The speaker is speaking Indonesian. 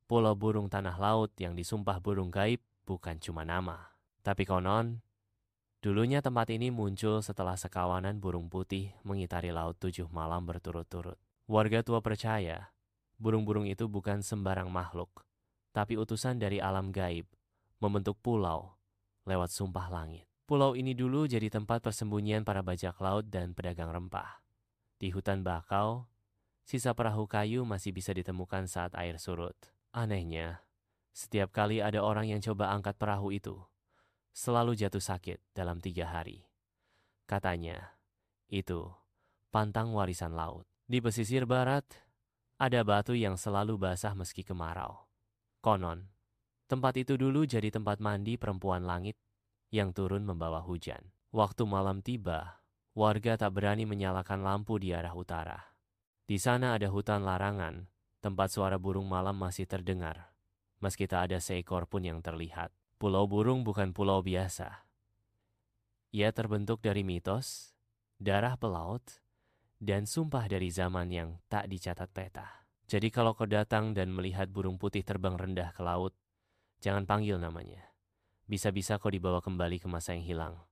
Pulau Burung Tanah Laut yang disumpah burung gaib bukan cuma nama. Tapi konon, dulunya tempat ini muncul setelah sekawanan burung putih mengitari laut 7 malam berturut-turut. Warga tua percaya, burung-burung itu bukan sembarang makhluk, tapi utusan dari alam gaib, membentuk pulau lewat sumpah langit. Pulau ini dulu jadi tempat persembunyian para bajak laut dan pedagang rempah. Di hutan bakau, sisa perahu kayu masih bisa ditemukan saat air surut. Anehnya, setiap kali ada orang yang coba angkat perahu itu, selalu jatuh sakit dalam 3 hari. Katanya, itu pantang warisan laut. Di pesisir barat, ada batu yang selalu basah meski kemarau. Konon, tempat itu dulu jadi tempat mandi perempuan langit yang turun membawa hujan. Waktu malam tiba, warga tak berani menyalakan lampu di arah utara. Di sana ada hutan larangan, tempat suara burung malam masih terdengar, meski tak ada seekor pun yang terlihat. Pulau Burung bukan pulau biasa. Ia terbentuk dari mitos, darah pelaut, dan sumpah dari zaman yang tak dicatat peta. Jadi kalau kau datang dan melihat burung putih terbang rendah ke laut, jangan panggil namanya. Bisa-bisa kau dibawa kembali ke masa yang hilang.